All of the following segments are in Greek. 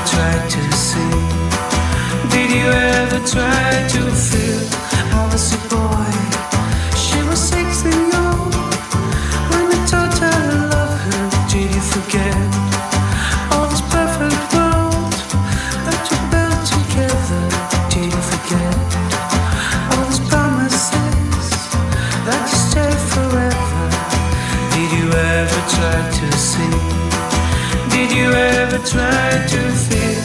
try to see? Did you ever try to feel? I was a boy, she was 16 young. When I taught her to love her, did you forget all this perfect world that you built together? Did you forget all these promises that you stay forever? Did you ever try to see? Did you ever try to feel?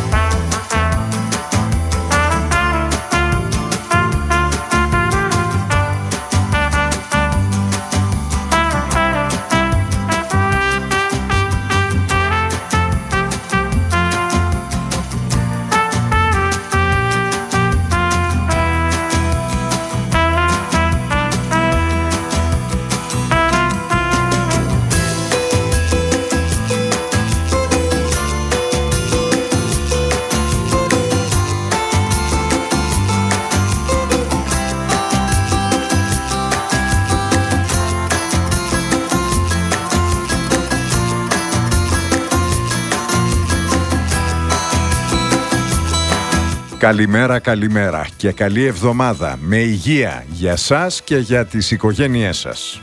Καλημέρα, καλημέρα και καλή εβδομάδα με υγεία για σας και για τις οικογένειές σας.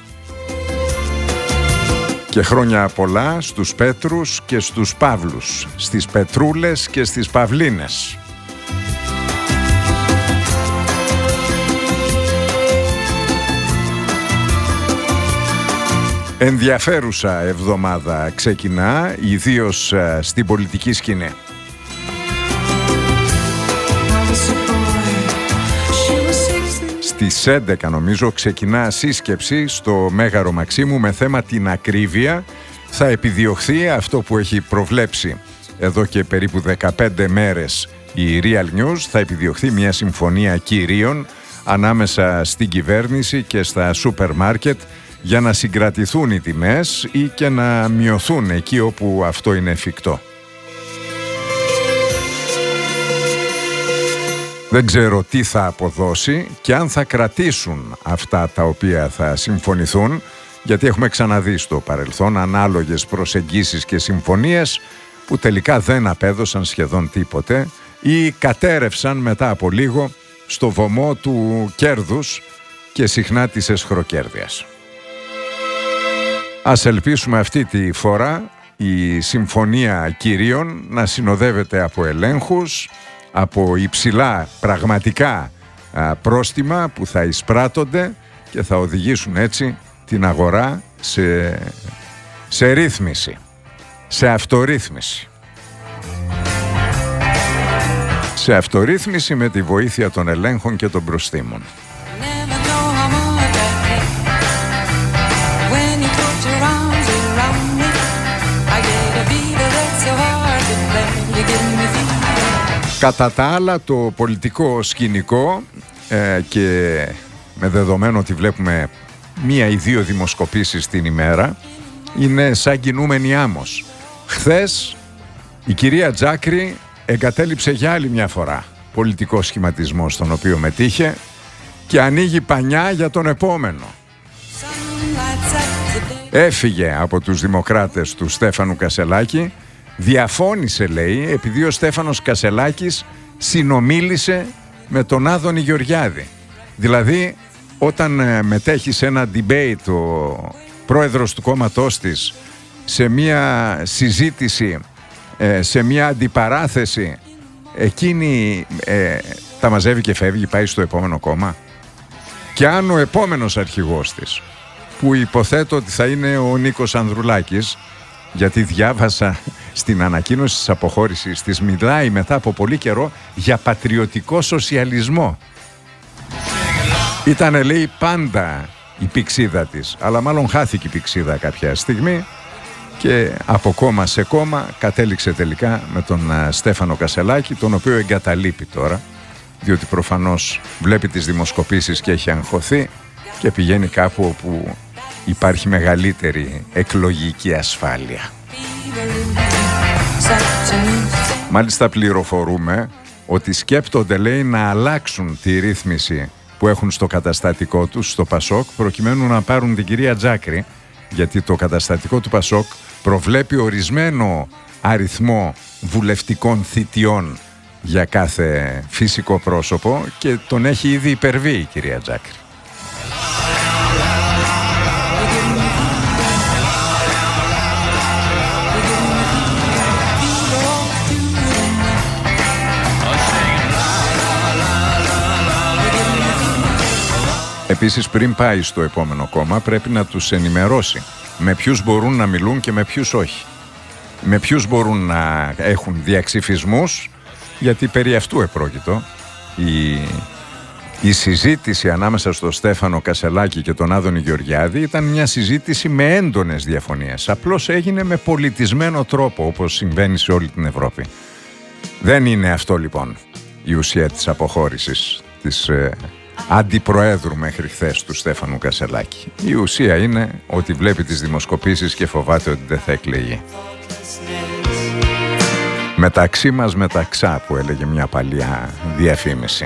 Και χρόνια πολλά στους Πέτρους και στους Παύλους, στις Πετρούλες και στις Παυλίνες. Ενδιαφέρουσα εβδομάδα ξεκινά, ιδίως στην πολιτική σκηνή. Στις 11 νομίζω ξεκινά σύσκεψη στο Μέγαρο Μαξίμου με θέμα την ακρίβεια. Θα επιδιωχθεί αυτό που έχει προβλέψει εδώ και περίπου 15 μέρες η Real News. Θα επιδιωχθεί μια συμφωνία κυρίων ανάμεσα στην κυβέρνηση και στα σούπερ μάρκετ για να συγκρατηθούν οι τιμές ή και να μειωθούν εκεί όπου αυτό είναι εφικτό. Δεν ξέρω τι θα αποδώσει και αν θα κρατήσουν αυτά τα οποία θα συμφωνηθούν, γιατί έχουμε ξαναδεί στο παρελθόν ανάλογες προσεγγίσεις και συμφωνίες που τελικά δεν απέδωσαν σχεδόν τίποτε ή κατέρευσαν μετά από λίγο στο βωμό του κέρδους και συχνά της εσχροκέρδειας. Ας ελπίσουμε αυτή τη φορά η συμφωνία κυρίων να συνοδεύεται από ελέγχους, από υψηλά πραγματικά πρόστιμα που θα εισπράττονται και θα οδηγήσουν έτσι την αγορά σε ρύθμιση, σε αυτορύθμιση. Σε αυτορύθμιση με τη βοήθεια των ελέγχων και των προστίμων. Κατά τα άλλα, το πολιτικό σκηνικό και με δεδομένο ότι βλέπουμε μία ή δύο δημοσκοπήσεις την ημέρα, είναι σαν κινούμενη άμμος. Χθες η κυρία Τζάκρη εγκατέλειψε για άλλη μια φορά πολιτικό σχηματισμό στον οποίο μετήχε και ανοίγει πανιά για τον επόμενο. Έφυγε από τους δημοκράτες του Στέφανου Κασελάκη. Διαφώνησε, λέει, επειδή ο Στέφανος Κασελάκης συνομίλησε με τον Άδωνη Γεωργιάδη. Δηλαδή, όταν μετέχει σε ένα debate ο πρόεδρος του κόμματός της σε μια συζήτηση, σε μια αντιπαράθεση, εκείνη τα μαζεύει και φεύγει, πάει στο επόμενο κόμμα. Και αν ο επόμενος αρχηγός της, που υποθέτω ότι θα είναι ο Νίκος Ανδρουλάκης, γιατί διάβασα στην ανακοίνωση της αποχώρησης της, μιλάει μετά από πολύ καιρό για πατριωτικό σοσιαλισμό. Ήτανε, λέει, πάντα η πηξίδα της, αλλά μάλλον χάθηκε η πηξίδα κάποια στιγμή και από κόμμα σε κόμμα κατέληξε τελικά με τον Στέφανο Κασελάκη, τον οποίο εγκαταλείπει τώρα, διότι προφανώς βλέπει τις δημοσκοπήσεις και έχει αγχωθεί και πηγαίνει κάπου όπου υπάρχει μεγαλύτερη εκλογική ασφάλεια. Μάλιστα πληροφορούμε ότι σκέπτονται, λέει, να αλλάξουν τη ρύθμιση που έχουν στο καταστατικό τους, στο Πασόκ, προκειμένου να πάρουν την κυρία Τζάκρη, γιατί το καταστατικό του Πασόκ προβλέπει ορισμένο αριθμό βουλευτικών θητιών για κάθε φυσικό πρόσωπο και τον έχει ήδη υπερβεί η κυρία Τζάκρη. Επίσης, πριν πάει στο επόμενο κόμμα, πρέπει να τους ενημερώσει με ποιους μπορούν να μιλούν και με ποιους όχι. Με ποιους μπορούν να έχουν διαξυφισμούς, γιατί περί αυτού επρόκειτο. Η συζήτηση ανάμεσα στο Στέφανο Κασελάκη και τον Άδωνη Γεωργιάδη ήταν μια συζήτηση με έντονες διαφωνίες. Απλώς έγινε με πολιτισμένο τρόπο, όπως συμβαίνει σε όλη την Ευρώπη. Δεν είναι αυτό λοιπόν η ουσία της αποχώρησης της αντιπροέδρου μέχρι χθες του Στέφανου Κασελάκη. Η ουσία είναι ότι βλέπει τις δημοσκοπήσεις και φοβάται ότι δεν θα εκλεγεί. Μεταξύ μας μεταξά, που έλεγε μια παλιά διαφήμιση.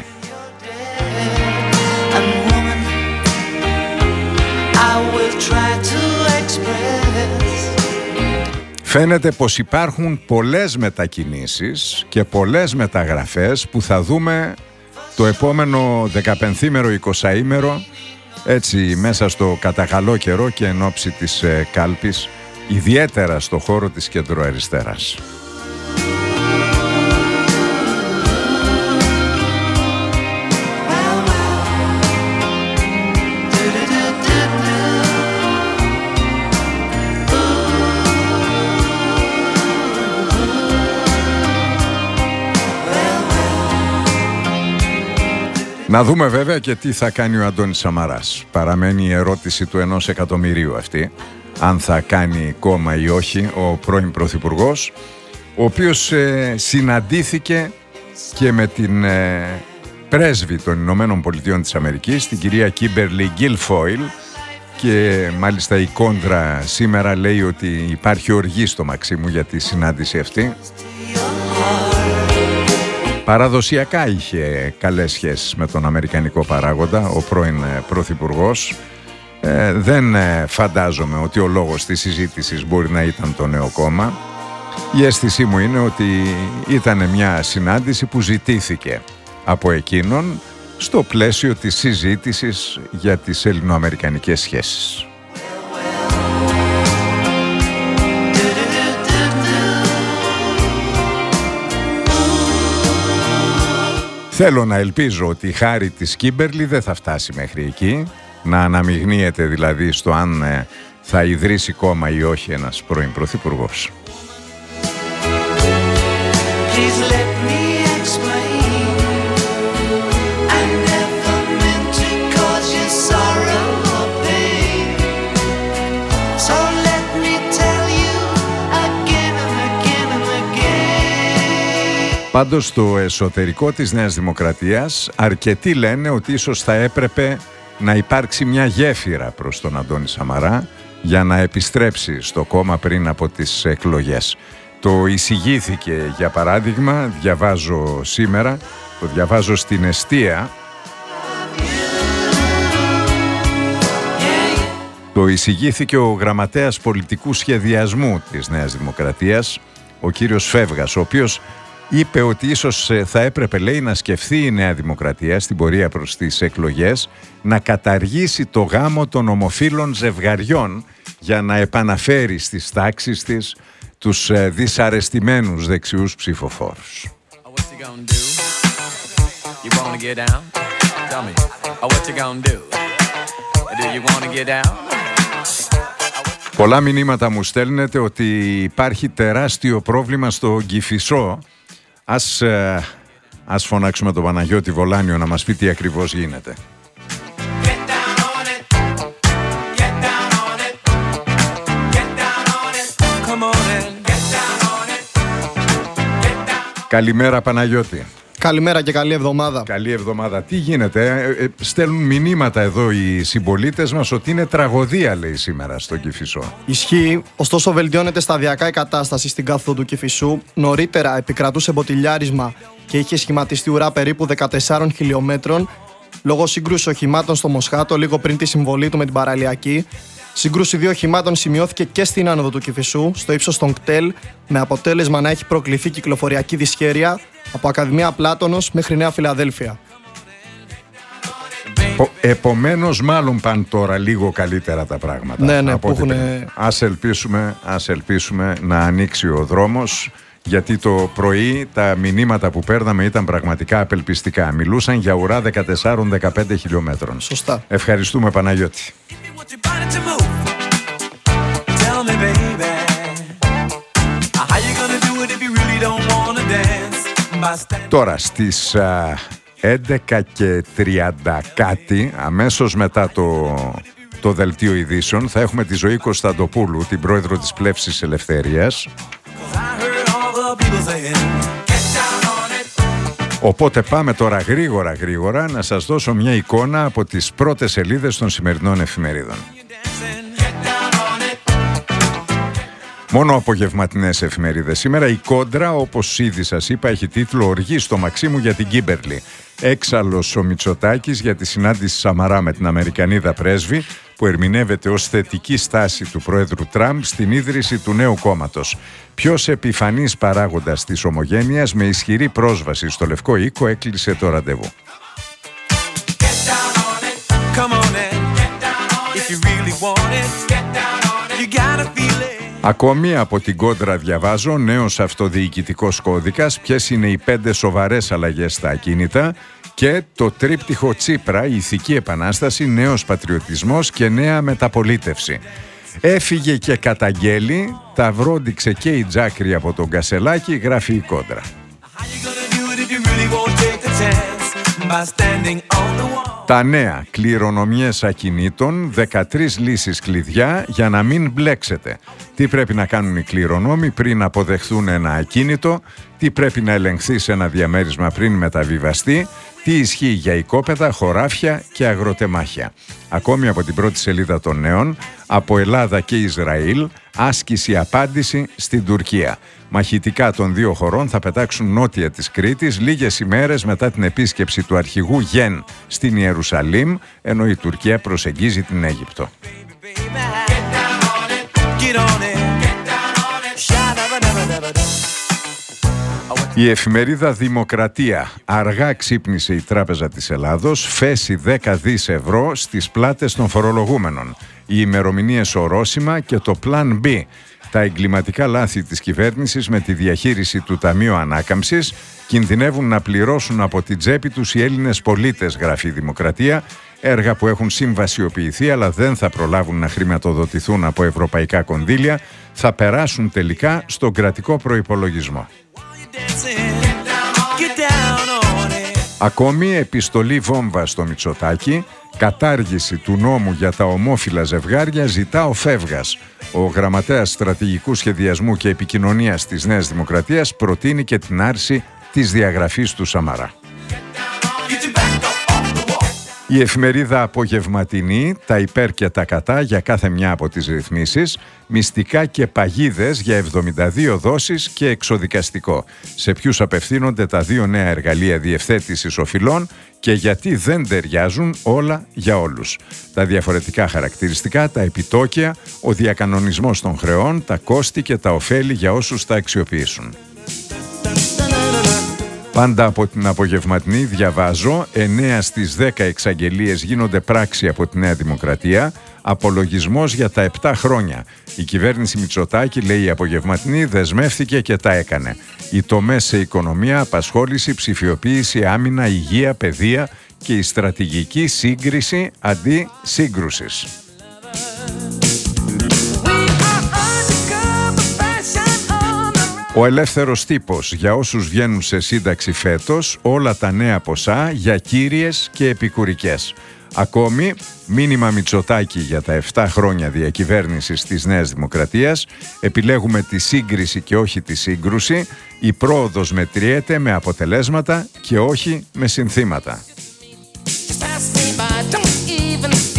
Φαίνεται πως υπάρχουν πολλές μετακινήσεις και πολλές μεταγραφές που θα δούμε το επόμενο 15ήμερο, 20ήμερο, έτσι μέσα στο κατακαλό καιρό και εν ώψη της κάλπης, ιδιαίτερα στο χώρο της κεντροαριστεράς. Να δούμε βέβαια και τι θα κάνει ο Αντώνης Σαμαράς. Παραμένει η ερώτηση του 1 εκατομμυρίου αυτή, αν θα κάνει κόμμα ή όχι ο πρώην Πρωθυπουργός, ο οποίος συναντήθηκε και με την πρέσβη των Ηνωμένων Πολιτειών της Αμερικής, την κυρία Κίμπερλι Γκίλφόιλ, και μάλιστα η Κόντρα σήμερα λέει ότι υπάρχει οργή στο Μαξίμου για τη συνάντηση αυτή. Παραδοσιακά είχε καλές σχέσεις με τον αμερικανικό παράγοντα, ο πρώην Πρωθυπουργός. Δεν φαντάζομαι ότι ο λόγος της συζήτησης μπορεί να ήταν το νέο κόμμα. Η αίσθησή μου είναι ότι ήταν μια συνάντηση που ζητήθηκε από εκείνον στο πλαίσιο της συζήτησης για τις ελληνοαμερικανικές σχέσεις. Θέλω να ελπίζω ότι η χάρη της Κίμπερλι δεν θα φτάσει μέχρι εκεί, να αναμειγνύεται δηλαδή στο αν θα ιδρύσει κόμμα ή όχι ένας πρώην Πρωθυπουργός. Πάντως στο εσωτερικό της Νέας Δημοκρατίας αρκετοί λένε ότι ίσως θα έπρεπε να υπάρξει μια γέφυρα προς τον Αντώνη Σαμαρά για να επιστρέψει στο κόμμα πριν από τις εκλογές. Το εισηγήθηκε, για παράδειγμα, διαβάζω σήμερα, το διαβάζω στην Εστία, το εισηγήθηκε ο γραμματέας πολιτικού σχεδιασμού της Νέας Δημοκρατίας, ο κύριος Φεύγας, ο οποίος είπε ότι ίσως θα έπρεπε, λέει, να σκεφτεί η Νέα Δημοκρατία στην πορεία προς τις εκλογές να καταργήσει το γάμο των ομοφύλων ζευγαριών για να επαναφέρει στις τάξεις της τους δυσαρεστημένους δεξιούς ψηφοφόρους. Πολλά μηνύματα μου στέλνετε ότι υπάρχει τεράστιο πρόβλημα στο Κηφισό. Ας φωνάξουμε τον Παναγιώτη Βολάνιο να μας πει τι ακριβώς γίνεται. Καλημέρα Παναγιώτη. Καλημέρα και καλή εβδομάδα. Καλή εβδομάδα. Τι γίνεται, στέλνουν μηνύματα εδώ οι συμπολίτες μας ότι είναι τραγωδία, λέει, σήμερα στο Κηφισό. Ισχύει, ωστόσο βελτιώνεται σταδιακά η κατάσταση στην κάθοδο του Κηφισού. Νωρίτερα επικρατούσε μποτιλιάρισμα και είχε σχηματιστεί ουρά περίπου 14 χιλιόμετρων λόγω σύγκρουσης οχημάτων στο Μοσχάτο λίγο πριν τη συμβολή του με την παραλιακή. Σύγκρουση δύο οχημάτων σημειώθηκε και στην άνοδο του Κηφισού, στο ύψος των κτέλ, με αποτέλεσμα να έχει προκληθεί κυκλοφοριακή δυσχέρεια από Ακαδημία Πλάτωνος μέχρι Νέα Φιλαδέλφια. Επομένως μάλλον πάνε τώρα λίγο καλύτερα τα πράγματα. Ναι, που έχουν... Ας ελπίσουμε να ανοίξει ο δρόμος, γιατί το πρωί τα μηνύματα που παίρναμε ήταν πραγματικά απελπιστικά. Μιλούσαν για ουρά 14-15 χιλιόμετρων. Σωστά. Ευχαριστούμε, Παναγιώτη. Τώρα στις 11:30 κάτι, αμέσως μετά το δελτίο ειδήσεων, θα έχουμε τη Ζωή Κωνσταντοπούλου, την πρόεδρο της Πλεύσης Ελευθερίας. Οπότε πάμε τώρα γρήγορα να σας δώσω μια εικόνα από τις πρώτες σελίδες των σημερινών εφημερίδων. Μόνο απογευματινές εφημερίδες. Σήμερα η Κόντρα, όπως ήδη σας είπα, έχει τίτλο «Οργή στο Μαξίμου για την Κίμπερλι». Έξαλλος ο Μητσοτάκης για τη συνάντηση Σαμαρά με την Αμερικανίδα πρέσβη, που ερμηνεύεται ως θετική στάση του Προέδρου Τραμπ στην ίδρυση του νέου κόμματος. Ποιος επιφανής παράγοντας της ομογένειας με ισχυρή πρόσβαση στο Λευκό Οίκο έκλεισε το ραντεβού. Ακόμη από την Κόντρα διαβάζω νέος αυτοδιοικητικός κώδικας, ποιες είναι οι 5 σοβαρές αλλαγές στα ακίνητα και το τρίπτυχο Τσίπρα, η ηθική επανάσταση, νέος πατριωτισμός και νέα μεταπολίτευση. Έφυγε και καταγγέλει, τα βρόντιξε και η Τζάκρη από τον Κασελάκη, γράφει η Κόντρα. Τα νέα, κληρονομιές ακινήτων, 13 λύσεις κλειδιά για να μην μπλέξετε. Τι πρέπει να κάνουν οι κληρονόμοι πριν αποδεχθούν ένα ακίνητο, τι πρέπει να ελεγχθεί σε ένα διαμέρισμα πριν μεταβιβαστεί, τι ισχύει για οικόπεδα, χωράφια και αγροτεμάχια. Ακόμη από την πρώτη σελίδα των νέων, από Ελλάδα και Ισραήλ, άσκηση απάντηση στην Τουρκία. Μαχητικά των δύο χωρών θα πετάξουν νότια της Κρήτης λίγες ημέρες μετά την επίσκεψη του αρχηγού Γεν στην Ιερουσαλήμ, ενώ η Τουρκία προσεγγίζει την Αίγυπτο. Η εφημερίδα Δημοκρατία. Αργά ξύπνησε η Τράπεζα της Ελλάδος, φέση 10 δις ευρώ στις πλάτες των φορολογούμενων. Οι ημερομηνίες ορόσημα και το Plan B. Τα εγκληματικά λάθη της κυβέρνησης με τη διαχείριση του Ταμείου Ανάκαμψης κινδυνεύουν να πληρώσουν από την τσέπη τους οι Έλληνες πολίτες, γράφει η Δημοκρατία. Έργα που έχουν συμβασιοποιηθεί αλλά δεν θα προλάβουν να χρηματοδοτηθούν από ευρωπαϊκά κονδύλια θα περάσουν τελικά στον κρατικό προϋπολογισμό. Ακόμη επιστολή βόμβα στο Μητσοτάκη, κατάργηση του νόμου για τα ομόφυλα ζευγάρια ζητά ο Φεύγας. Ο γραμματέας στρατηγικού σχεδιασμού και επικοινωνίας της Νέας Δημοκρατίας προτείνει και την άρση της διαγραφής του Σαμαρά. Η εφημερίδα Απογευματινή, τα υπέρ και τα κατά για κάθε μια από τις ρυθμίσεις, μυστικά και παγίδες για 72 δόσεις και εξοδικαστικό. Σε ποιους απευθύνονται τα δύο νέα εργαλεία διευθέτησης οφειλών και γιατί δεν ταιριάζουν όλα για όλους. Τα διαφορετικά χαρακτηριστικά, τα επιτόκια, ο διακανονισμός των χρεών, τα κόστη και τα ωφέλη για όσους τα αξιοποιήσουν. Πάντα από την Απογευματινή διαβάζω 9 στις 10 εξαγγελίες γίνονται πράξη από τη Νέα Δημοκρατία, απολογισμός για τα 7 χρόνια. Η κυβέρνηση Μητσοτάκη, λέει η Απογευματινή, δεσμεύθηκε και τα έκανε. Οι τομές σε οικονομία, απασχόληση, ψηφιοποίηση, άμυνα, υγεία, παιδεία και η στρατηγική σύγκριση αντί σύγκρουσης. Ο ελεύθερος τύπος, για όσους βγαίνουν σε σύνταξη φέτος, όλα τα νέα ποσά για κύριες και επικουρικές. Ακόμη, μήνυμα Μητσοτάκη για τα 7 χρόνια διακυβέρνησης της Νέας Δημοκρατίας, επιλέγουμε τη σύγκριση και όχι τη σύγκρουση, η πρόοδος μετριέται με αποτελέσματα και όχι με συνθήματα.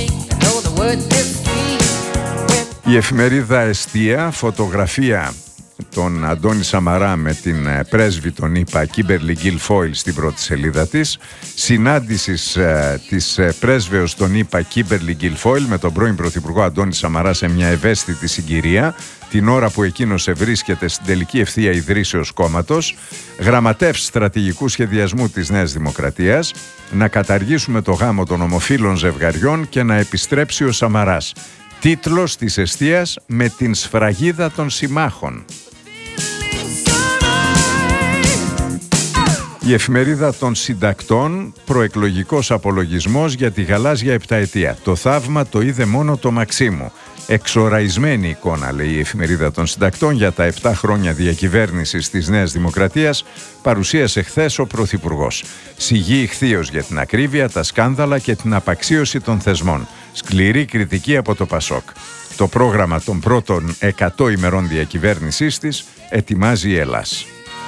Η εφημερίδα Εστία, φωτογραφία τον Αντώνη Σαμαρά με την πρέσβη των ΗΠΑ Κίμπερλι Γκιλφόιλ στην πρώτη σελίδα της, συνάντησης της πρέσβεως των ΗΠΑ Κίμπερλι Γκιλφόιλ με τον πρώην Πρωθυπουργό Αντώνη Σαμαρά σε μια ευαίσθητη συγκυρία, την ώρα που εκείνος ευρίσκεται στην τελική ευθεία ιδρύσεως κόμματος, γραμματεύς στρατηγικού σχεδιασμού της Νέας Δημοκρατίας, να καταργήσουμε το γάμο των ομοφύλων ζευγαριών και να επιστρέψει ο Σαμαράς. Τίτλος της εστίας με την σφραγίδα των συμμάχων. Η εφημερίδα των συντακτών, προεκλογικός απολογισμός για τη γαλάζια επταετία. Το θαύμα το είδε μόνο το Μαξίμου. Εξοραϊσμένη εικόνα, λέει η εφημερίδα των συντακτών, για τα 7 χρόνια διακυβέρνησης της Νέας Δημοκρατίας, παρουσίασε χθες ο Πρωθυπουργός. Σιγή ηχθείως για την ακρίβεια, τα σκάνδαλα και την απαξίωση των θεσμών. Σκληρή κριτική από το Πασόκ. Το πρόγραμμα των πρώτων 100 ημερών διακυβέρνησής της ετοιμάζει η Ελλάς.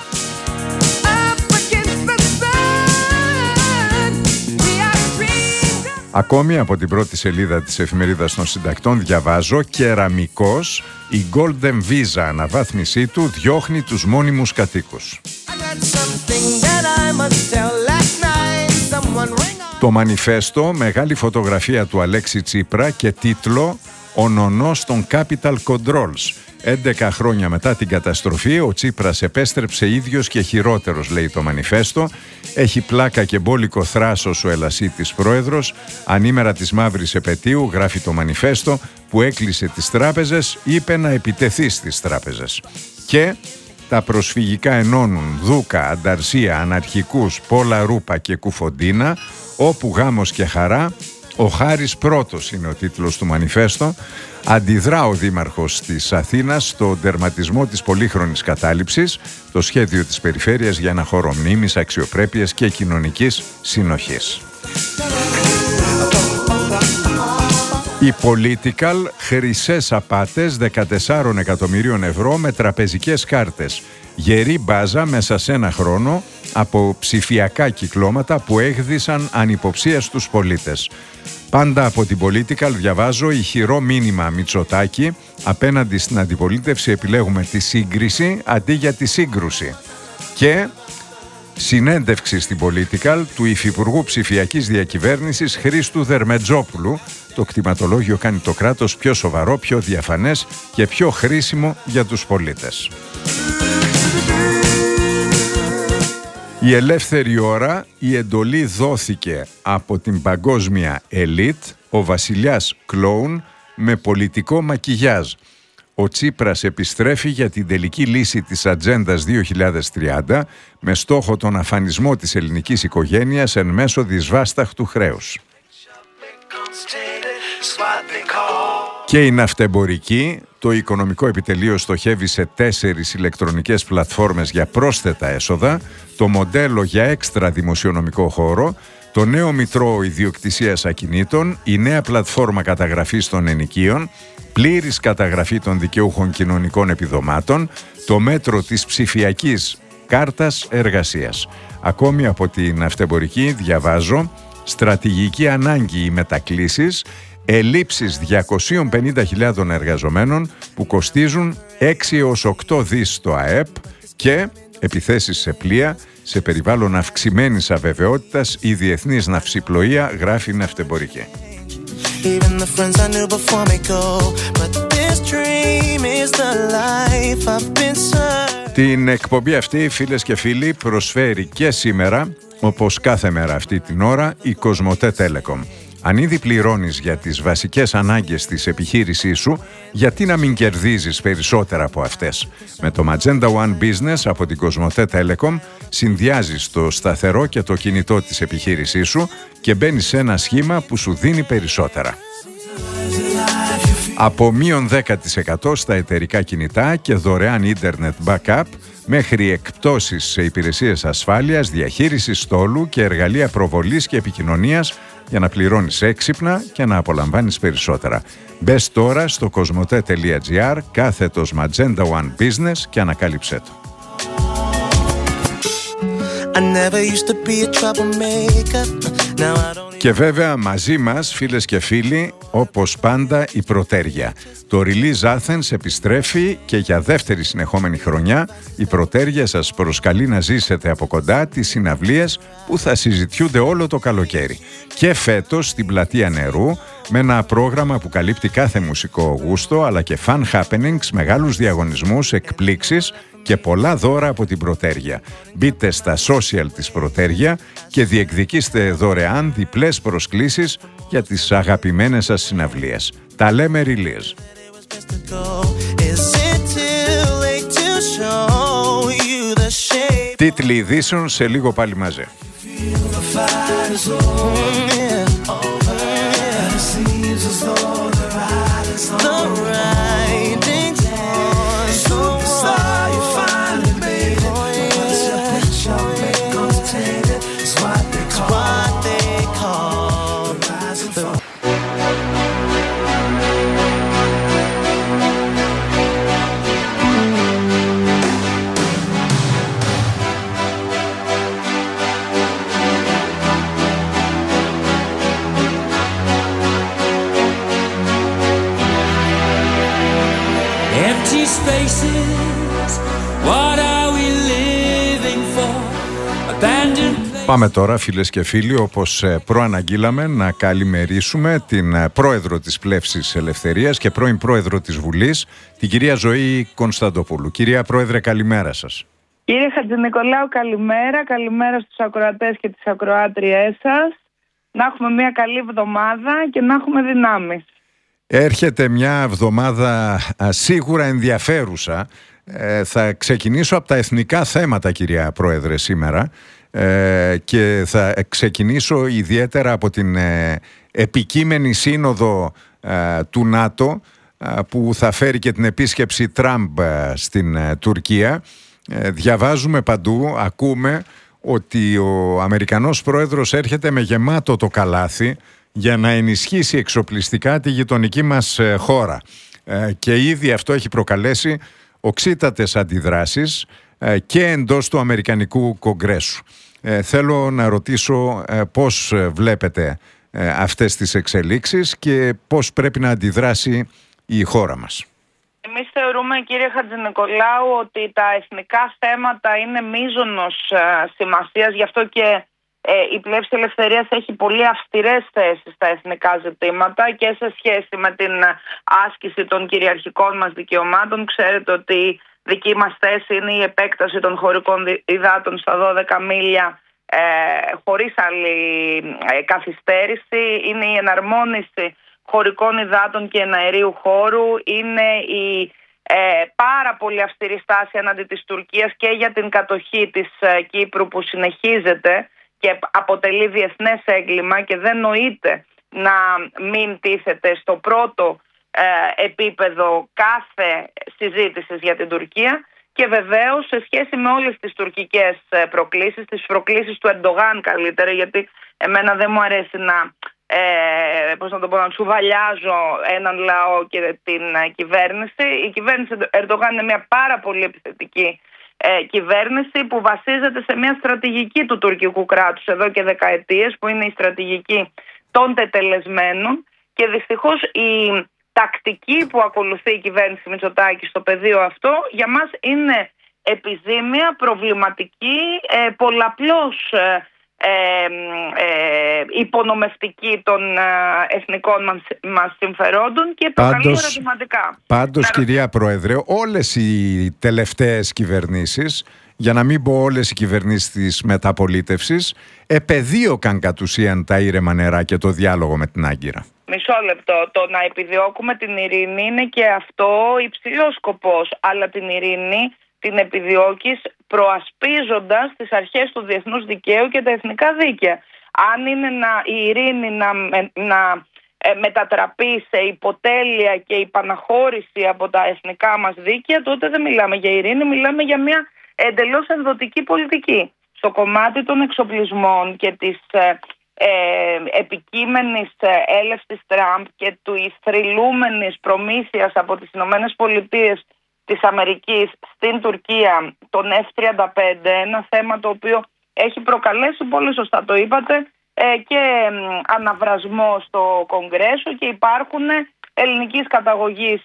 Ακόμη από την πρώτη σελίδα της εφημερίδας των συντακτών διαβάζω: κεραμικός, η Golden Visa αναβάθμισή του διώχνει τους μόνιμους κατοίκους. Το μανιφέστο, μεγάλη φωτογραφία του Αλέξη Τσίπρα και τίτλο «Ο νονός των Capital Controls». 11 χρόνια μετά την καταστροφή, ο Τσίπρας επέστρεψε ίδιος και χειρότερος, λέει το μανιφέστο. Έχει πλάκα και μπόλικο θράσος ο Ελασίτης πρόεδρος. Ανήμερα της μαύρης επετείου, γράφει το μανιφέστο, που έκλεισε τις τράπεζες, είπε να επιτεθεί στις τράπεζες. Και τα προσφυγικά ενώνουν Δούκα, Ανταρσία, Αναρχικούς, Πόλα Ρούπα και Κουφοντίνα, όπου γάμος και χαρά. Ο Χάρης πρώτος είναι ο τίτλος του μανιφέστο. Αντιδρά ο Δήμαρχος της Αθήνας στο τερματισμό της πολύχρονης κατάληψης, το σχέδιο της περιφέρειας για ένα χώρο μνήμης, αξιοπρέπειας και κοινωνικής συνοχής. Η Political, χρυσές απάτες 14 εκατομμυρίων ευρώ με τραπεζικές κάρτες. Γερή μπάζα μέσα σε ένα χρόνο από ψηφιακά κυκλώματα που έγδισαν ανυποψία στους πολίτες. Πάντα από την Political διαβάζω ηχηρό μήνυμα Μητσοτάκη: απέναντι στην αντιπολίτευση επιλέγουμε τη σύγκριση αντί για τη σύγκρουση. Και συνέντευξη στην Political του Υφυπουργού Ψηφιακής Διακυβέρνησης Χρήστου Δερμετζόπουλου. Το κτηματολόγιο κάνει το κράτος πιο σοβαρό, πιο διαφανές και πιο χρήσιμο για τους πολίτες. Η ελεύθερη ώρα, η εντολή δόθηκε από την παγκόσμια ελίτ, ο βασιλιάς κλόουν με πολιτικό μακιγιάζ. Ο Τσίπρας επιστρέφει για την τελική λύση της Ατζέντας 2030 με στόχο τον αφανισμό της ελληνικής οικογένειας εν μέσω δυσβάσταχτου χρέους. Και η ναυτεμπορική, το οικονομικό επιτελείο στοχεύει σε 4 ηλεκτρονικές πλατφόρμες για πρόσθετα έσοδα, το μοντέλο για έξτρα δημοσιονομικό χώρο, το νέο μητρό ιδιοκτησίας ακινήτων, η νέα πλατφόρμα καταγραφής των ενοικίων, πλήρης καταγραφή των δικαιούχων κοινωνικών επιδομάτων, το μέτρο της ψηφιακής κάρτας εργασίας. Ακόμη από την ναυτεμπορική διαβάζω: στρατηγική ανάγκη οι μετακλήσεις, ελλείψεις 250.000 εργαζομένων που κοστίζουν 6 έως 8 δις στο ΑΕΠ και επιθέσεις σε πλοία σε περιβάλλον αυξημένης αβεβαιότητας η διεθνής ναυσιπλοεία, γράφει η ναυτεμπορική. Την εκπομπή αυτή, φίλες και φίλοι, προσφέρει και σήμερα, όπως κάθε μέρα αυτή την ώρα, η Κοσμοτέ Telecom. Αν ήδη πληρώνεις για τις βασικές ανάγκες της επιχείρησής σου, γιατί να μην κερδίζεις περισσότερα από αυτές? Με το Magenta One Business από την Κοσμοτέ Telecom συνδυάζεις το σταθερό και το κινητό της επιχείρησής σου και μπαίνεις σε ένα σχήμα που σου δίνει περισσότερα. Από μείον 10% στα εταιρικά κινητά και δωρεάν ίντερνετ backup, μέχρι εκπτώσεις σε υπηρεσίες ασφάλειας, διαχείρισης στόλου και εργαλεία προβολής και επικοινωνίας για να πληρώνεις έξυπνα και να απολαμβάνεις περισσότερα. Μπες τώρα στο cosmote.gr / Magenta One Business και ανακάλυψέ το. Και βέβαια μαζί μας, φίλες και φίλοι, όπως πάντα η Πρωτέρια. Το Release Athens επιστρέφει και για δεύτερη συνεχόμενη χρονιά η Πρωτέρια σας προσκαλεί να ζήσετε από κοντά τις συναυλίες που θα συζητιούνται όλο το καλοκαίρι. Και φέτος στην Πλατεία Νερού, με ένα πρόγραμμα που καλύπτει κάθε μουσικό γούστο, αλλά και fun happenings, μεγάλους διαγωνισμούς, εκπλήξεις και πολλά δώρα από την Πρωτέρια. Μπείτε στα social της Πρωτέρια και διεκδικήστε δωρεάν διπλές προσκλήσεις για τις αγαπημένες σας συναυλίες. Τα λέμε Release. Τίτλοι ειδήσεων σε λίγο πάλι μαζί. Πάμε τώρα, φίλες και φίλοι, όπως προαναγγείλαμε, να καλημερίσουμε την πρόεδρο της Πλεύσης Ελευθερίας και πρώην πρόεδρο της Βουλής, την κυρία Ζωή Κωνσταντοπούλου. Κυρία Πρόεδρε, καλημέρα σας. Κύριε Χατζηνικολάου, καλημέρα. Καλημέρα στους ακροατές και τις ακροάτριές σας. Να έχουμε μια καλή εβδομάδα και να έχουμε δυνάμεις. Έρχεται μια εβδομάδα σίγουρα ενδιαφέρουσα. Θα ξεκινήσω από τα εθνικά θέματα, κυρία Πρόεδρε, σήμερα. Και θα ξεκινήσω ιδιαίτερα από την επικείμενη σύνοδο του ΝΑΤΟ που θα φέρει και την επίσκεψη Τραμπ στην Τουρκία. Διαβάζουμε παντού, ακούμε ότι ο Αμερικανός πρόεδρος έρχεται με γεμάτο το καλάθι για να ενισχύσει εξοπλιστικά τη γειτονική μας χώρα. Και ήδη αυτό έχει προκαλέσει οξύτατες αντιδράσεις και εντός του Αμερικανικού Κογκρέσου. Θέλω να ρωτήσω πώς βλέπετε αυτές τις εξελίξεις και πώς πρέπει να αντιδράσει η χώρα μας. Εμείς θεωρούμε, κύριε Χατζηνικολάου, ότι τα εθνικά θέματα είναι μείζωνος σημασίας, γι' αυτό και η Πλεύση Ελευθερίας έχει πολύ αυστηρές θέσεις στα εθνικά ζητήματα και σε σχέση με την άσκηση των κυριαρχικών μας δικαιωμάτων. Ξέρετε ότι δική μας θέση είναι η επέκταση των χωρικών υδάτων στα 12 μίλια χωρίς άλλη καθυστέρηση. Είναι η εναρμόνιση χωρικών υδάτων και εναερίου χώρου. Είναι η πάρα πολύ αυστηρή στάση εναντί της Τουρκίας και για την κατοχή της Κύπρου που συνεχίζεται και αποτελεί διεθνές έγκλημα και δεν νοείται να μην τίθεται στο πρώτο επίπεδο κάθε συζήτησης για την Τουρκία. Και βεβαίως σε σχέση με όλες τις τουρκικές προκλήσεις, τις προκλήσεις του Ερντογάν καλύτερα, γιατί εμένα δεν μου αρέσει να τσουβαλιάζω έναν λαό και την κυβέρνηση. Η κυβέρνηση Ερντογάν είναι μια πάρα πολύ επιθετική κυβέρνηση που βασίζεται σε μια στρατηγική του τουρκικού κράτους εδώ και δεκαετίες, που είναι η στρατηγική των τετελεσμένων, και δυστυχώς η τακτική που ακολουθεί η κυβέρνηση Μητσοτάκη στο πεδίο αυτό για μας είναι επιζήμια, προβληματική, πολλαπλώς υπονομευτική των εθνικών μας συμφερόντων και προκαλεί ερωτηματικά. Πάντως, κυρία Πρόεδρε, όλες οι τελευταίες κυβερνήσεις, για να μην πω όλες οι κυβερνήσεις της μεταπολίτευσης, επεδίωκαν κατ' ουσίαν τα ήρεμα νερά και το διάλογο με την Άγκυρα. Μισό λεπτό. Το να επιδιώκουμε την ειρήνη είναι και αυτό υψηλός σκοπός, αλλά την ειρήνη την επιδιώκεις προασπίζοντας τις αρχές του διεθνούς δικαίου και τα εθνικά δίκαια. Αν είναι η ειρήνη να μετατραπεί σε υποτέλεια και υπαναχώρηση από τα εθνικά μας δίκαια, τότε δεν μιλάμε για ειρήνη, μιλάμε για μια εντελώς ενδοτική πολιτική. Στο κομμάτι των εξοπλισμών και της επικείμενης έλευσης Τραμπ και του θρυλούμενης προμήθειας από τις Ηνωμένες Πολιτείες της Αμερικής στην Τουρκία των F-35, ένα θέμα το οποίο έχει προκαλέσει, πολύ σωστά το είπατε, και αναβρασμό στο Κογκρέσο και υπάρχουν ελληνικής καταγωγής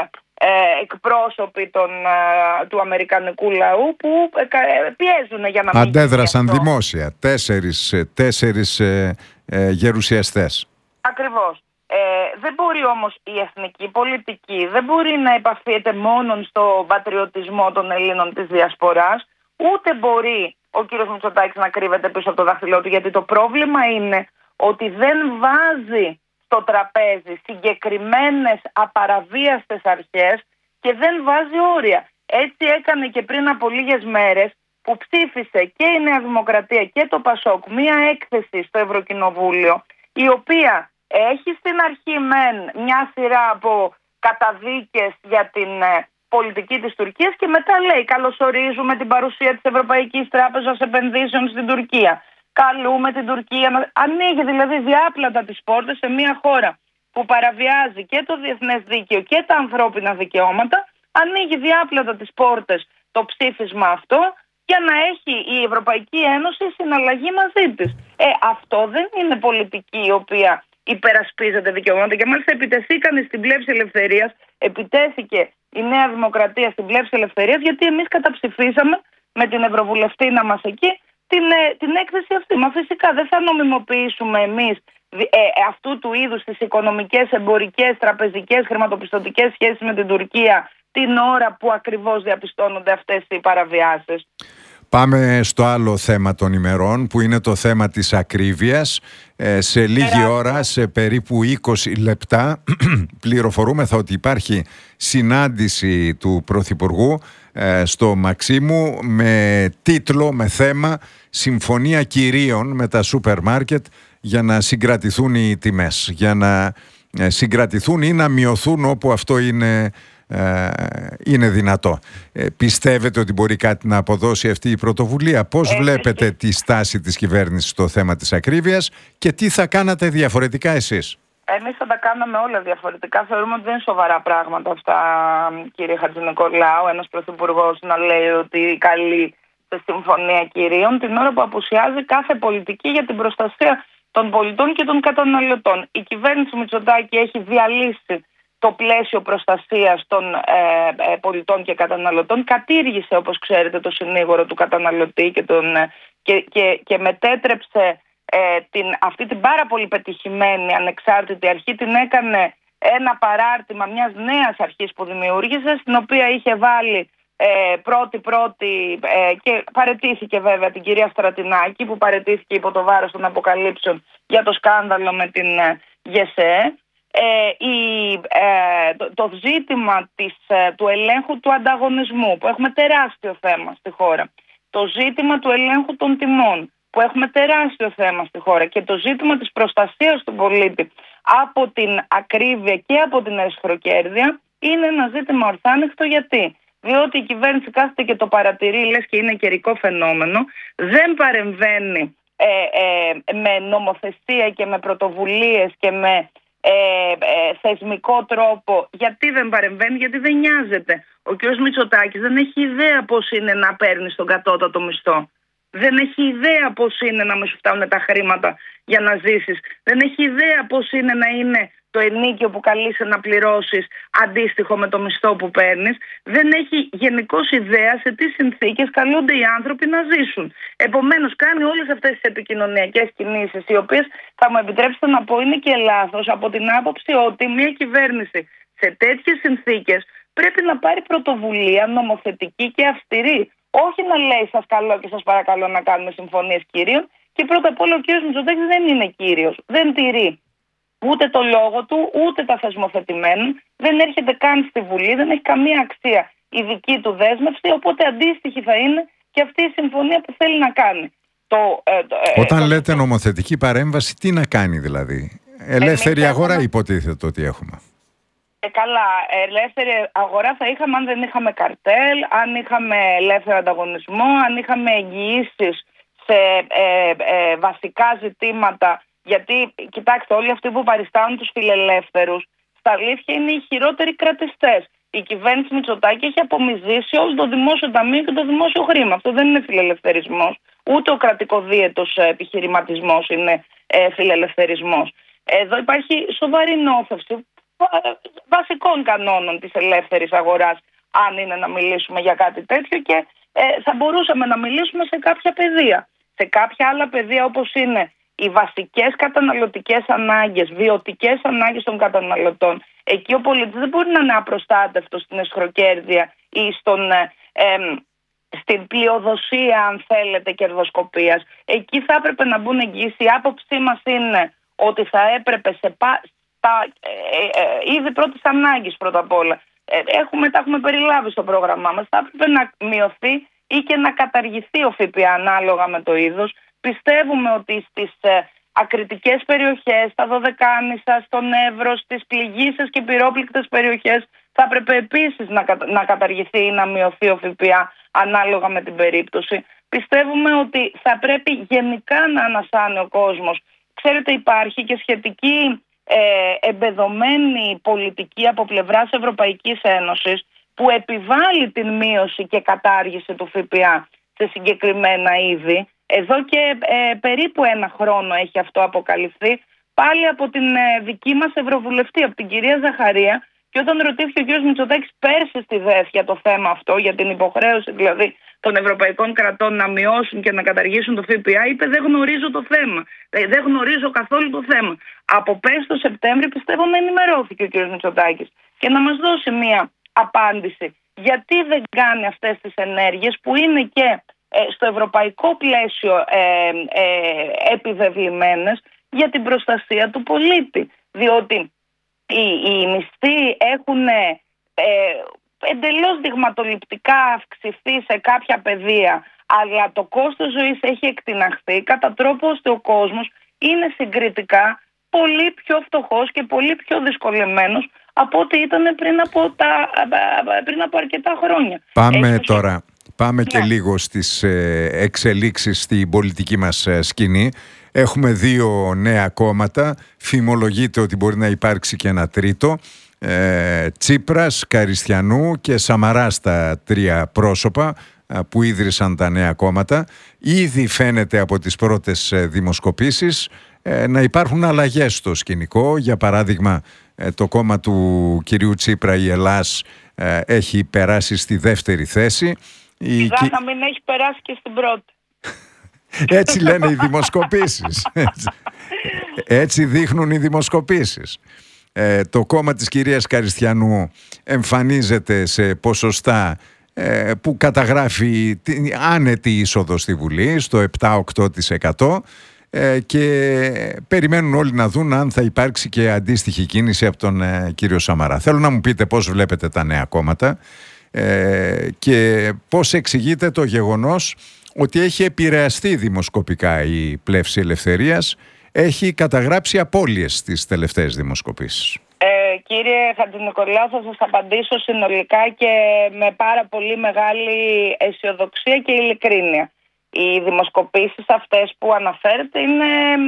εκπρόσωποι του αμερικανικού λαού που πιέζουν για να μην αντέδρασαν δημόσια. Τέσσερις γερουσιαστές. Ακριβώς. Δεν μπορεί όμως η εθνική πολιτική, δεν μπορεί να επαφείται μόνο στο πατριωτισμό των Ελλήνων της Διασποράς, ούτε μπορεί ο κύριος Μητσοτάκης να κρύβεται πίσω από το δάχτυλό του, γιατί το πρόβλημα είναι ότι δεν βάζει στο τραπέζι συγκεκριμένες απαραβίαστες αρχές και δεν βάζει όρια. Έτσι έκανε και πριν από λίγες μέρες που ψήφισε και η Νέα Δημοκρατία και το ΠΑΣΟΚ μία έκθεση στο Ευρωκοινοβούλιο, η οποία έχει στην αρχή μια σειρά από καταδίκες για την πολιτική της Τουρκίας και μετά λέει καλωσορίζουμε την παρουσία της Ευρωπαϊκής Τράπεζας Επενδύσεων στην Τουρκία. Καλούμε την Τουρκία να ανοίγει δηλαδή διάπλατα τις πόρτες σε μια χώρα που παραβιάζει και το διεθνές δίκαιο και τα ανθρώπινα δικαιώματα, ανοίγει διάπλατα τις πόρτες το ψήφισμα αυτό για να έχει η Ευρωπαϊκή Ένωση συναλλαγή μαζί της. Αυτό δεν είναι πολιτική η οποία υπερασπίζεται δικαιώματα και μάλιστα επιτεθήκαν στην Πλεύση Ελευθερίας, επιτέθηκε η Νέα Δημοκρατία στην Πλεύση Ελευθερίας γιατί εμείς καταψηφίσαμε με την Ευρωβουλευτήνα μας εκεί την έκθεση αυτή. Μα φυσικά δεν θα νομιμοποιήσουμε εμείς αυτού του είδους τις οικονομικές, εμπορικές, τραπεζικές, χρηματοπιστωτικές σχέσεις με την Τουρκία την ώρα που ακριβώς διαπιστώνονται αυτές οι παραβιάσεις. Πάμε στο άλλο θέμα των ημερών που είναι το θέμα της ακρίβειας. Σε λίγη ώρα, σε περίπου 20 λεπτά πληροφορούμεθα ότι υπάρχει συνάντηση του Πρωθυπουργού στο Μαξίμου με τίτλο, με θέμα «Συμφωνία κυρίων με τα σούπερ μάρκετ για να συγκρατηθούν οι τιμές», για να συγκρατηθούν ή να μειωθούν όπου αυτό είναι δυνατό. Πιστεύετε ότι μπορεί κάτι να αποδώσει αυτή η πρωτοβουλία? Πώς βλέπετε τη στάση της κυβέρνησης στο θέμα της ακρίβειας και τι θα κάνατε διαφορετικά εσείς? Εμείς θα τα κάναμε όλα διαφορετικά. Θεωρούμε ότι δεν είναι σοβαρά πράγματα αυτά, κύριε Χατζηνικολάου. Ένας πρωθυπουργός να λέει ότι καλεί σε συμφωνία κυρίων την ώρα που απουσιάζει κάθε πολιτική για την προστασία των πολιτών και των καταναλωτών. Η κυβέρνηση Μητσοτάκη έχει διαλύσει το πλαίσιο προστασίας των πολιτών και καταναλωτών, κατήργησε, όπως ξέρετε, το συνήγορο του καταναλωτή και μετέτρεψε αυτή την πάρα πολύ πετυχημένη ανεξάρτητη αρχή, την έκανε ένα παράρτημα μιας νέας αρχής που δημιούργησε, στην οποία είχε βάλει πρώτη και παραιτήθηκε βέβαια την κυρία Στρατινάκη, που παραιτήθηκε υπό το βάρος των αποκαλύψεων για το σκάνδαλο με την ΓΕΣΕ. Το ζήτημα του ελέγχου του ανταγωνισμού, που έχουμε τεράστιο θέμα στη χώρα, το ζήτημα του ελέγχου των τιμών, που έχουμε τεράστιο θέμα στη χώρα, και το ζήτημα της προστασίας του πολίτη από την ακρίβεια και από την αισχροκέρδεια, είναι ένα ζήτημα ορθάνυχτο. Γιατί? Διότι η κυβέρνηση κάθεται και το παρατηρεί, λες και είναι καιρικό φαινόμενο, δεν παρεμβαίνει με νομοθεσία και με πρωτοβουλίες και με θεσμικό τρόπο. Γιατί δεν παρεμβαίνει? Γιατί δεν νοιάζεται. Ο κ. Μητσοτάκης δεν έχει ιδέα πώς είναι να παίρνει τον κατώτατο μισθό. Δεν έχει ιδέα πώς είναι να μην σου φτάνουν τα χρήματα για να ζήσεις. Δεν έχει ιδέα πώς είναι να είναι το ενίκιο που καλείσαι να πληρώσεις αντίστοιχο με το μισθό που παίρνεις. Δεν έχει γενικώς ιδέα σε τι συνθήκες καλούνται οι άνθρωποι να ζήσουν. Επομένως κάνει όλες αυτές τις επικοινωνιακές κινήσεις, οι οποίες, θα μου επιτρέψετε να πω, είναι και λάθος, από την άποψη ότι μια κυβέρνηση σε τέτοιες συνθήκες πρέπει να πάρει πρωτοβουλία νομοθετική και αυστηρή. Όχι να λέει σας καλώ και σας παρακαλώ να κάνουμε συμφωνίες κυρίων. Και πρώτα απ' όλα ο κύριος Μητσοτάκης δεν είναι κύριος. Δεν τηρεί ούτε το λόγο του, ούτε τα θεσμοθετημένα. Δεν έρχεται καν στη Βουλή, δεν έχει καμία αξία η δική του δέσμευση. Οπότε αντίστοιχη θα είναι και αυτή η συμφωνία που θέλει να κάνει. Όταν λέτε νομοθετική παρέμβαση, τι να κάνει δηλαδή? Ελεύθερη αγορά υποτίθεται ότι έχουμε. Καλά, ελεύθερη αγορά θα είχαμε αν δεν είχαμε καρτέλ, αν είχαμε ελεύθερο ανταγωνισμό, αν είχαμε εγγυήσεις σε βασικά ζητήματα. Γιατί, κοιτάξτε, όλοι αυτοί που παριστάνουν τους φιλελεύθερους, στα αλήθεια είναι οι χειρότεροι κρατιστές. Η κυβέρνηση Μητσοτάκη έχει απομυζήσει όλο το δημόσιο ταμείο και το δημόσιο χρήμα. Αυτό δεν είναι φιλελευθερισμός. Ούτε ο κρατικοδίαιτος επιχειρηματισμός είναι φιλελευθερισμός. Εδώ υπάρχει σοβαρή νόθευση βασικών κανόνων της ελεύθερης αγοράς, αν είναι να μιλήσουμε για κάτι τέτοιο, και θα μπορούσαμε να μιλήσουμε σε κάποια πεδία. Σε κάποια άλλα πεδία, όπως είναι οι βασικές καταναλωτικές ανάγκες, βιωτικές ανάγκες των καταναλωτών, εκεί ο πολίτης δεν μπορεί να είναι απροστάτευτος στην αισχροκέρδεια ή στην πλειοδοσία, αν θέλετε, κερδοσκοπίας. Εκεί θα έπρεπε να μπουν εγγύσεις. Η άποψή μας είναι ότι θα έπρεπε στα είδη πρώτης ανάγκης, πρώτα απ' όλα, τα έχουμε περιλάβει στο πρόγραμμά μας, θα έπρεπε να μειωθεί ή και να καταργηθεί ο ΦΠΑ ανάλογα με το είδος. Πιστεύουμε ότι στις ακριτικές περιοχές, στα Δωδεκάνησα, στον Εύρο, στις πληγείσες και πυρόπληκτες περιοχές θα έπρεπε επίσης να καταργηθεί ή να μειωθεί ο ΦΠΑ ανάλογα με την περίπτωση. Πιστεύουμε ότι θα πρέπει γενικά να ανασάνει ο κόσμος. Ξέρετε, υπάρχει και σχετική εμπεδομένη πολιτική από πλευράς Ευρωπαϊκής Ένωσης που επιβάλλει την μείωση και κατάργηση του ΦΠΑ σε συγκεκριμένα είδη. Εδώ και περίπου 1 χρόνο έχει αυτό αποκαλυφθεί, πάλι από την δική μας Ευρωβουλευτή, από την κυρία Ζαχαρία, και όταν ρωτήθηκε ο κ. Μητσοτάκης πέρσι στη ΔΕΘ για το θέμα αυτό, για την υποχρέωση δηλαδή των ευρωπαϊκών κρατών να μειώσουν και να καταργήσουν το ΦΠΑ, είπε δεν γνωρίζω το θέμα, δεν γνωρίζω καθόλου το θέμα. Από πέρσι το Σεπτέμβρη πιστεύω να ενημερώθηκε ο κ. Μητσοτάκης και να μας δώσει μία απάντηση. Γιατί δεν κάνει αυτές τις ενέργειες που είναι και στο ευρωπαϊκό πλαίσιο επιβεβλημένες για την προστασία του πολίτη. Διότι οι μισθοί έχουν εντελώς δειγματοληπτικά αυξηθεί σε κάποια πεδία, αλλά το κόστος ζωής έχει εκτιναχθεί κατά τρόπο ώστε ο κόσμος είναι συγκριτικά πολύ πιο φτωχός και πολύ πιο δυσκολεμένος από ό,τι ήταν πριν από αρκετά χρόνια. Πάμε και λίγο στις εξελίξεις στην πολιτική μας σκηνή. Έχουμε 2 νέα κόμματα. Φημολογείται ότι μπορεί να υπάρξει και ένα τρίτο. Τσίπρας, Καριστιανού και Σαμαρά στα 3 πρόσωπα που ίδρυσαν τα νέα κόμματα. Ήδη φαίνεται από τις πρώτες δημοσκοπήσεις να υπάρχουν αλλαγές στο σκηνικό. Για παράδειγμα, το κόμμα του κυρίου Τσίπρα, η Ελλάς, έχει περάσει στη 2η θέση. Να μην έχει περάσει και στην πρώτη. Έτσι λένε οι δημοσκοπήσεις. Έτσι δείχνουν οι δημοσκοπήσεις. Το κόμμα της κυρίας Καριστιανού εμφανίζεται σε ποσοστά που καταγράφει άνετη είσοδο στη Βουλή, στο 7-8%, και περιμένουν όλοι να δουν αν θα υπάρξει και αντίστοιχη κίνηση από τον κύριο Σαμαρά. Θέλω να μου πείτε πώς βλέπετε τα νέα κόμματα και πώς εξηγείτε το γεγονός ότι έχει επηρεαστεί δημοσκοπικά η Πλεύση Ελευθερίας, έχει καταγράψει απώλειες στις τελευταίες δημοσκοπήσεις. Κύριε Χατζηνικολάου, θα σας απαντήσω συνολικά και με πάρα πολύ μεγάλη αισιοδοξία και ειλικρίνεια. Οι δημοσκοπήσεις αυτές που αναφέρετε είναι,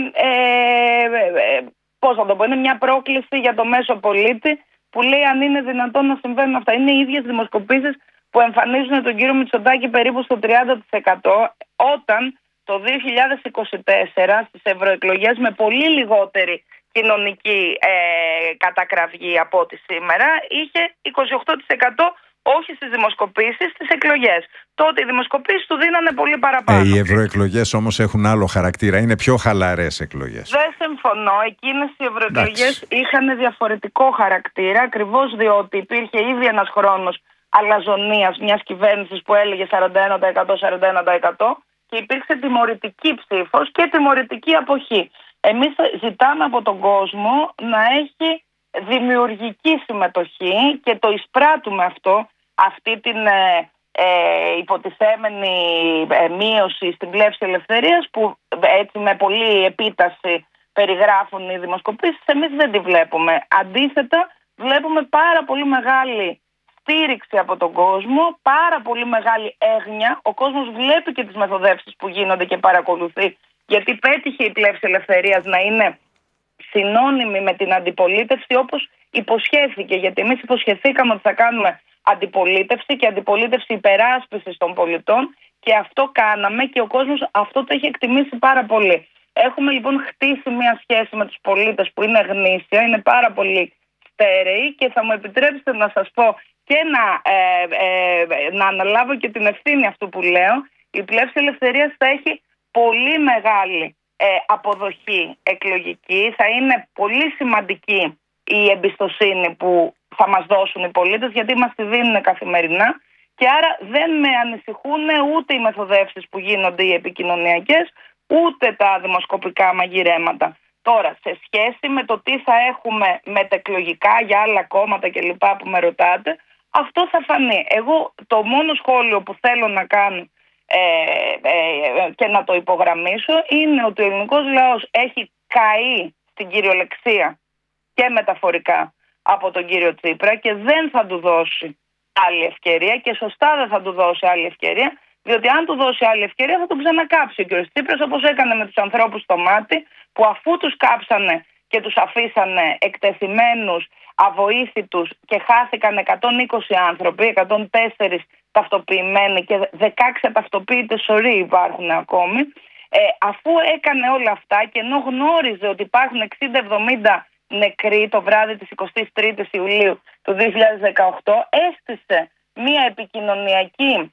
πώς θα το πω, είναι μια πρόκληση για το μέσο πολίτη που λέει αν είναι δυνατόν να συμβαίνουν αυτά. Είναι οι ίδιες δημοσκοπήσεις που εμφανίζουν τον κύριο Μητσοτάκη περίπου στο 30%, όταν το 2024 στις ευρωεκλογές με πολύ λιγότερη κοινωνική κατακραυγή από ό,τι σήμερα είχε 28%, όχι στις δημοσκοπήσεις, στις εκλογές. Τότε οι δημοσκοπήσεις του δίνανε πολύ παραπάνω. Οι ευρωεκλογές όμως έχουν άλλο χαρακτήρα, είναι πιο χαλαρές εκλογές. Δεν συμφωνώ. Εκείνες οι ευρωεκλογές είχαν διαφορετικό χαρακτήρα, ακριβώς διότι υπήρχε ήδη ένας χρόνος αλαζονίας μιας κυβέρνησης που έλεγε 41% και υπήρξε τιμωρητική ψήφος και τιμωρητική αποχή. Εμείς ζητάμε από τον κόσμο να έχει δημιουργική συμμετοχή και το εισπράττουμε αυτό, αυτή την υποτιθέμενη μείωση στην Πλεύση Ελευθερίας που έτσι με πολύ επίταση περιγράφουν οι δημοσκοπήσεις. Εμείς δεν τη βλέπουμε. Αντίθετα, βλέπουμε πάρα πολύ μεγάλη στήριξη από τον κόσμο, πάρα πολύ μεγάλη έγνοια. Ο κόσμος βλέπει και τις μεθοδεύσεις που γίνονται και παρακολουθεί, γιατί πέτυχε η Πλεύση Ελευθερίας να είναι συνώνυμη με την αντιπολίτευση όπως υποσχέθηκε. Γιατί εμείς υποσχεθήκαμε ότι θα κάνουμε αντιπολίτευση και αντιπολίτευση υπεράσπισης των πολιτών και αυτό κάναμε και ο κόσμος αυτό το έχει εκτιμήσει πάρα πολύ. Έχουμε λοιπόν χτίσει μια σχέση με τους πολίτες που είναι γνήσια, είναι πάρα πολύ στέρεη και θα μου επιτρέψετε να σας πω και να αναλάβω και την ευθύνη αυτού που λέω. Η Πλεύση Ελευθερίας θα έχει πολύ μεγάλη αποδοχή εκλογική, θα είναι πολύ σημαντική η εμπιστοσύνη που θα μας δώσουν οι πολίτες, γιατί μας τη δίνουν καθημερινά και άρα δεν με ανησυχούν ούτε οι μεθοδεύσεις που γίνονται οι επικοινωνιακές, ούτε τα δημοσκοπικά μαγειρέματα. Τώρα, σε σχέση με το τι θα έχουμε μετεκλογικά για άλλα κόμματα κλπ. Που με ρωτάτε, αυτό θα φανεί. Εγώ το μόνο σχόλιο που θέλω να κάνω και να το υπογραμμίσω είναι ότι ο ελληνικός λαός έχει καεί στην κυριολεξία και μεταφορικά από τον κύριο Τσίπρα και δεν θα του δώσει άλλη ευκαιρία και σωστά δεν θα του δώσει άλλη ευκαιρία, διότι αν του δώσει άλλη ευκαιρία θα τον ξανακάψει ο κύριος Τσίπρας, όπως έκανε με τους ανθρώπους στο μάτι, που αφού τους κάψανε και τους αφήσανε εκτεθειμένους, αβοήθητους και χάθηκαν 120 άνθρωποι, 104 ταυτοποιημένοι και 16 αταυτοποιητές σωροί υπάρχουν ακόμη, αφού έκανε όλα αυτά και ενώ γνώριζε ότι υπάρχουν 60-70 νεκροί το βράδυ της 23ης Ιουλίου του 2018, έστησε μια επικοινωνιακή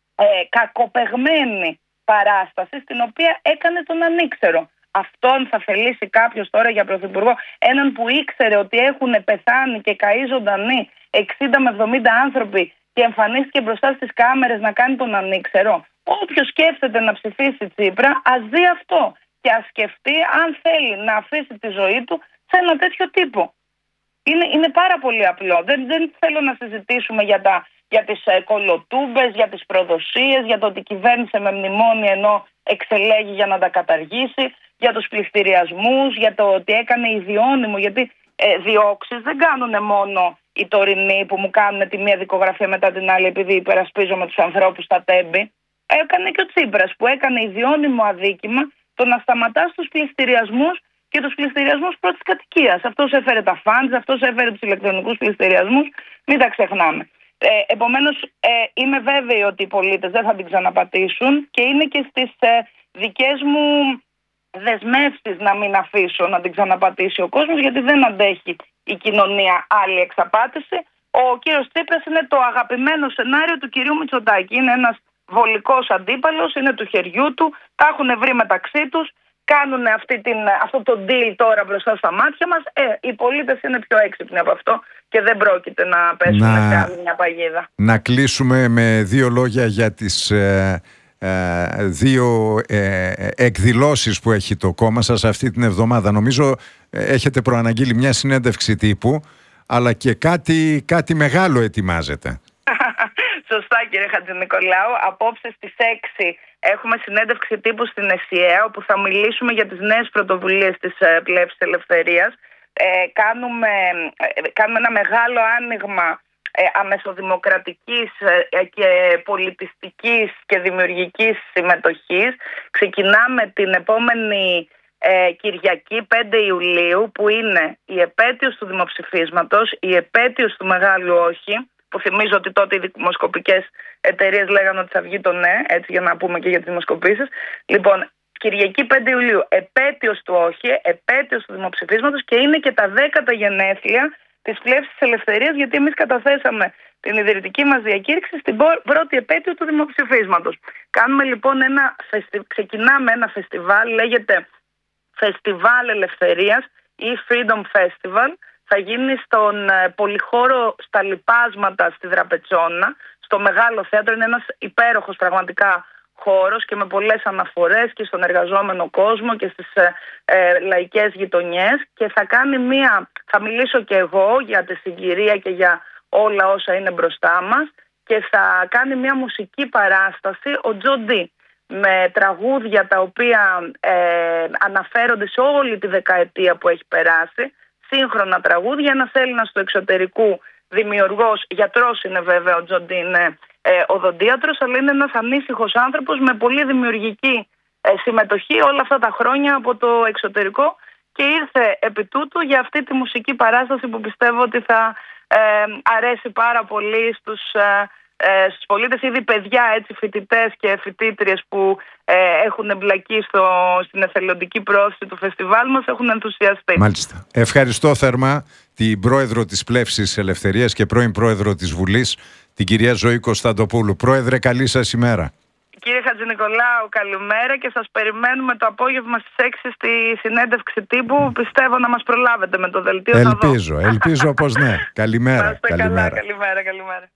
κακοπεγμένη παράσταση στην οποία έκανε τον ανήξερο. Αυτόν θα θελήσει κάποιος τώρα για πρωθυπουργό, έναν που ήξερε ότι έχουν πεθάνει και καεί ζωντανοί 60 με 70 άνθρωποι και εμφανίστηκε μπροστά στις κάμερες να κάνει τον ανήξερο? Όποιος σκέφτεται να ψηφίσει Τσίπρα, ας δει αυτό και ας σκεφτεί αν θέλει να αφήσει τη ζωή του σε ένα τέτοιο τύπο. Είναι πάρα πολύ απλό. Δεν θέλω να συζητήσουμε για τις κολοτούμπες, για τις προδοσίες, για το ότι κυβέρνησε με μνημόνια ενώ εξελέγει για να τα καταργήσει, για τους πληστηριασμούς, για το ότι έκανε ιδιώνυμο, γιατί διώξεις δεν κάνουν μόνο οι τωρινοί που μου κάνουν τη μία δικογραφία μετά την άλλη επειδή υπερασπίζομαι τους ανθρώπους στα τέμπη. Έκανε και ο Τσίπρας που έκανε ιδιώνυμο αδίκημα το να σταματά στους πληστηριασμούς και τους πληστηριασμούς πρώτης κατοικίας. Αυτός έφερε τα φαντς, αυτός έφερε τους ηλεκτρονικούς πληστηριασμούς, μην τα ξεχνάμε. Επομένως, είμαι βέβαιη ότι οι πολίτες δεν θα την ξαναπατήσουν και είναι και στις δικές μου δεσμεύσεις να μην αφήσω να την ξαναπατήσει ο κόσμος, γιατί δεν αντέχει η κοινωνία άλλη εξαπάτηση. Ο κύριος Τσίπρας είναι το αγαπημένο σενάριο του κυρίου Μητσοτάκη. Είναι ένας βολικός αντίπαλος, είναι του χεριού του, τα έχουν βρει μεταξύ τους, κάνουν αυτό το deal τώρα μπροστά στα μάτια μας. Οι πολίτες είναι πιο έξυπνοι από αυτό και δεν πρόκειται να πέσουν σε άλλη μια παγίδα. Να κλείσουμε με δύο λόγια για τις δύο εκδηλώσεις που έχει το κόμμα σας αυτή την εβδομάδα. Νομίζω έχετε προαναγγείλει μια συνέντευξη τύπου, αλλά και κάτι μεγάλο ετοιμάζεται. Σωστά, κύριε Χατζηνικολάου. Απόψε στις 6 έχουμε συνέντευξη τύπου στην ΕΣΥΑ, όπου θα μιλήσουμε για τις νέες πρωτοβουλίες της Πλεύσης Ελευθερίας. Κάνουμε ένα μεγάλο άνοιγμα αμεσοδημοκρατικής και πολιτιστικής και δημιουργικής συμμετοχής. Ξεκινάμε την επόμενη Κυριακή 5 Ιουλίου, που είναι η επέτειος του δημοψηφίσματος, η επέτειος του Μεγάλου Όχι, που θυμίζω ότι τότε οι δημοσκοπικές εταιρείες λέγανε ότι θα βγει το ναι, έτσι για να πούμε και για τις δημοσκοπήσεις. Λοιπόν, Κυριακή 5 Ιουλίου, επέτειος του Όχι, επέτειος του δημοψηφίσματος και είναι και τα 10τα γενέθλια της Πλεύσης Ελευθερίας, γιατί εμείς καταθέσαμε την ιδρυτική μας διακήρυξη στην πρώτη επέτειο του δημοψηφίσματος. Κάνουμε λοιπόν ξεκινάμε ένα φεστιβάλ, λέγεται Φεστιβάλ Ελευθερίας ή Freedom Festival. Θα γίνει στον πολυχώρο στα Λιπάσματα στη Δραπετσόνα, στο Μεγάλο Θέατρο. Είναι ένας υπέροχος πραγματικά χώρος και με πολλές αναφορές και στον εργαζόμενο κόσμο και στις λαϊκές γειτονιές, και θα μιλήσω και εγώ για τη συγκυρία και για όλα όσα είναι μπροστά μας, και θα κάνει μια μουσική παράσταση ο Τζο Ντι με τραγούδια τα οποία αναφέρονται σε όλη τη δεκαετία που έχει περάσει, σύγχρονα τραγούδια. Ένας Έλληνας του εξωτερικού δημιουργός, γιατρός είναι βέβαια ο Τζο Ντι, είναι οδοντίατρος, αλλά είναι ένας ανήσυχος άνθρωπος με πολύ δημιουργική συμμετοχή όλα αυτά τα χρόνια από το εξωτερικό, και ήρθε επί τούτου για αυτή τη μουσική παράσταση που πιστεύω ότι θα αρέσει πάρα πολύ στους στους πολίτες, ήδη παιδιά, φοιτητές και φοιτήτριες που έχουν εμπλακεί στην εθελοντική πρόθεση του φεστιβάλ μας, έχουν ενθουσιαστεί. Μάλιστα. Ευχαριστώ θερμά την πρόεδρο της Πλεύσης Ελευθερίας και πρώην πρόεδρο της Βουλής, την κυρία Ζωή Κωνσταντοπούλου. Πρόεδρε, καλή σας ημέρα. Κύριε Χατζηνικολάου, καλημέρα και σας περιμένουμε το απόγευμα στις 6 στη συνέντευξη τύπου. Πιστεύω να μας προλάβετε με το δελτίο. Ελπίζω πως ναι. Καλημέρα. Καλημέρα.